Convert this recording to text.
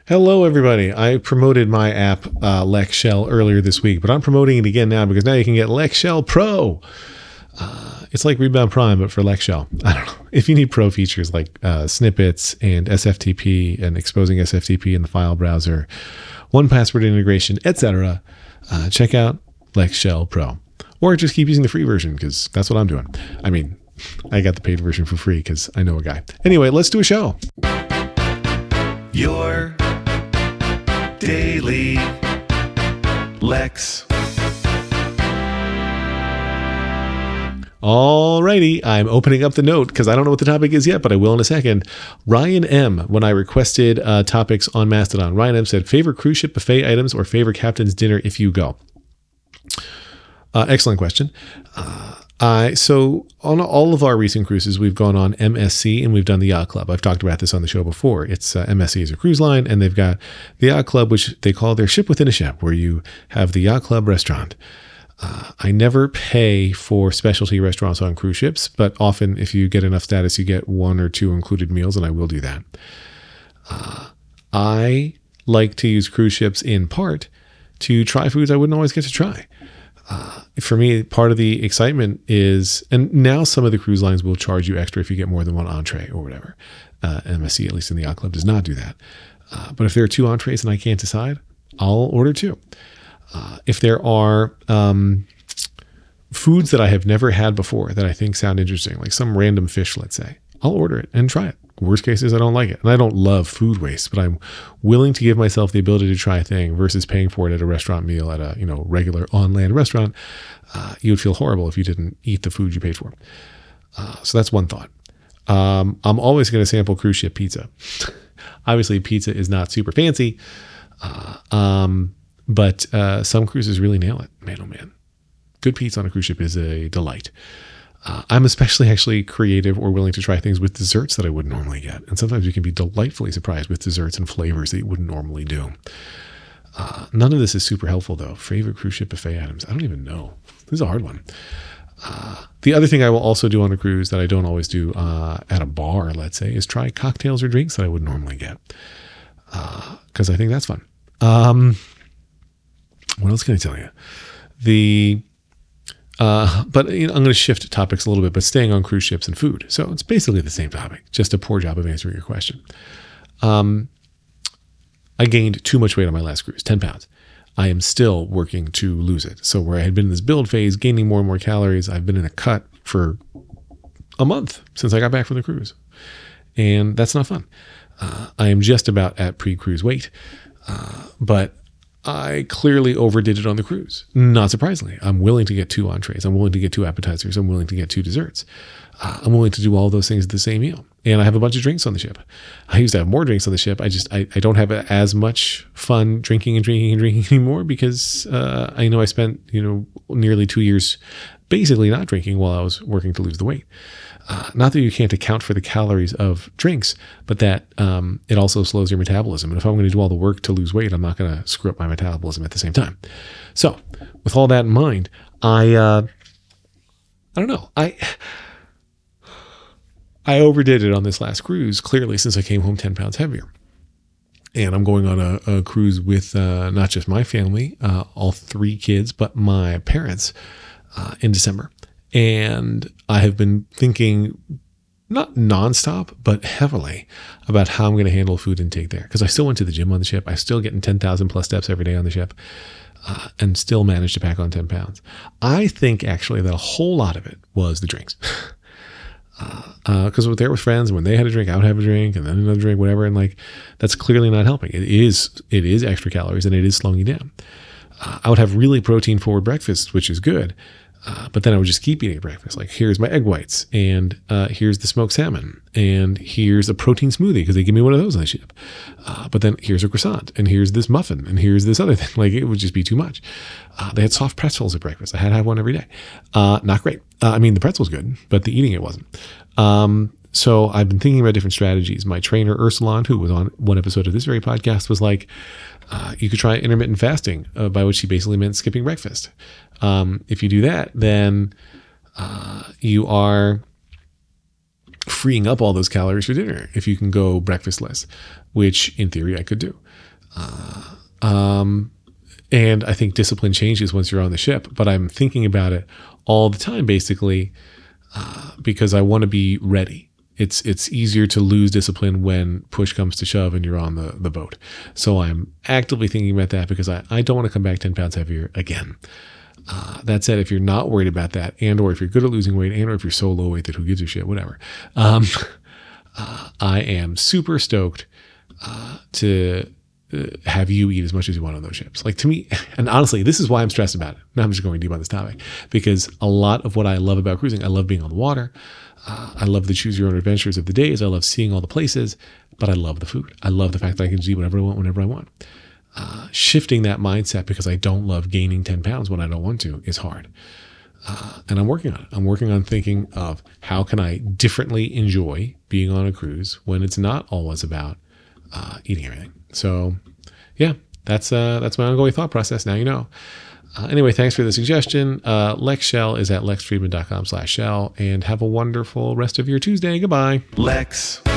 Hello, everybody. I promoted my app, Lex Shell, earlier this week, but I'm promoting it again now because now you can get Lex Shell Pro. It's like Rebound Prime, but for Lex Shell. I don't know. If you need pro features like snippets and SFTP and exposing SFTP in the file browser, 1Password integration, etc., check out Lex Shell Pro. Or just keep using the free version because that's what I'm doing. I mean, I got the paid version for free because I know a guy. Anyway, let's do a show. Your Daily Lex. Alrighty, I'm opening up the note because I don't know what the topic is yet, but I will in a second. Ryan M., when I requested topics on Mastodon, Ryan M. said, favorite cruise ship buffet items or favorite captain's dinner if you go? Excellent question. So on all of our recent cruises, we've gone on MSC and we've done the Yacht Club. I've talked about this on the show before. It's MSC is a cruise line, and they've got the Yacht Club, which they call their ship within a ship, where you have the Yacht Club restaurant. I never pay for specialty restaurants on cruise ships, but often if you get enough status, you get 1 or 2 included meals, and I will do that. I like to use cruise ships in part to try foods I wouldn't always get to try. For me, part of the excitement is, and now some of the cruise lines will charge you extra if you get more than 1 entree or whatever. MSC, at least in the Yacht Club, does not do that. But if there are 2 entrees and I can't decide, I'll order 2. If there are foods that I have never had before that I think sound interesting, like some random fish, let's say, I'll order it and try it. Worst case is I don't like it. And I don't love food waste, but I'm willing to give myself the ability to try a thing versus paying for it at a restaurant meal at a regular on-land restaurant. You would feel horrible if you didn't eat the food you paid for. So that's one thought. I'm always going to sample cruise ship pizza. Obviously, pizza is not super fancy, but some cruises really nail it. Man, oh man. Good pizza on a cruise ship is a delight. I'm especially actually creative or willing to try things with desserts that I wouldn't normally get. And sometimes you can be delightfully surprised with desserts and flavors that you wouldn't normally do. None of this is super helpful, though. Favorite cruise ship buffet items? I don't even know. This is a hard one. The other thing I will also do on a cruise that I don't always do at a bar, let's say, is try cocktails or drinks that I would normally get. Because I think that's fun. What else can I tell you? But I'm going to shift topics a little bit, but staying on cruise ships and food. So it's basically the same topic, just a poor job of answering your question. I gained too much weight on my last cruise, 10 pounds. I am still working to lose it. So where I had been in this build phase, gaining more and more calories, I've been in a cut for a month since I got back from the cruise. And that's not fun. I am just about at pre-cruise weight, but I clearly overdid it on the cruise. Not surprisingly, I'm willing to get 2 entrees. I'm willing to get 2 appetizers. I'm willing to get 2 desserts. I'm willing to do all those things at the same meal. And I have a bunch of drinks on the ship. I used to have more drinks on the ship. I don't have as much fun drinking anymore because I know I spent nearly 2 years basically not drinking while I was working to lose the weight. Not that you can't account for the calories of drinks, but that it also slows your metabolism. And if I'm going to do all the work to lose weight, I'm not going to screw up my metabolism at the same time. So with all that in mind, I don't know. I overdid it on this last cruise, clearly, since I came home 10 pounds heavier. And I'm going on a cruise with not just my family, all 3 kids, but my parents in December. And I have been thinking, not nonstop, but heavily about how I'm going to handle food intake there. Because I still went to the gym on the ship. I still getting 10,000 plus steps every day on the ship and still managed to pack on 10 pounds. I think actually that a whole lot of it was the drinks. Because I was there with friends, and when they had a drink, I would have a drink, and then another drink, whatever. And that's clearly not helping. It is extra calories, and it is slowing you down. I would have really protein forward breakfasts, which is good. But then I would just keep eating breakfast. Like, here's my egg whites, and here's the smoked salmon, and here's a protein smoothie because they give me one of those on the ship. But then here's a croissant, and here's this muffin, and here's this other thing. It would just be too much. They had soft pretzels at breakfast. I had to have one every day. Not great. The pretzel's good, but the eating it wasn't. So I've been thinking about different strategies. My trainer, Ursulan, who was on one episode of this very podcast, was like, you could try intermittent fasting, by which he basically meant skipping breakfast. If you do that, then you are freeing up all those calories for dinner if you can go breakfastless, which in theory I could do. And I think discipline changes once you're on the ship, but I'm thinking about it all the time, basically, because I want to be ready. It's easier to lose discipline when push comes to shove and you're on the boat. So I'm actively thinking about that because I don't want to come back 10 pounds heavier again. That said, if you're not worried about that, and or if you're good at losing weight, and or if you're so low weight that who gives a shit, whatever, I am super stoked to have you eat as much as you want on those ships. Like, to me, and honestly, this is why I'm stressed about it. Now I'm just going deep on this topic, because a lot of what I love about cruising, I love being on the water. I love the choose your own adventures of the days. I love seeing all the places, but I love the food. I love the fact that I can just eat whatever I want, whenever I want. Shifting that mindset, because I don't love gaining 10 pounds when I don't want to, is hard. And I'm working on it. I'm working on thinking of how can I differently enjoy being on a cruise when it's not always about eating everything. So yeah, that's my ongoing thought process. Now you know. Anyway, thanks for the suggestion. Lex Shell is at lexfriedman.com/shell, and have a wonderful rest of your Tuesday. Goodbye. Lex.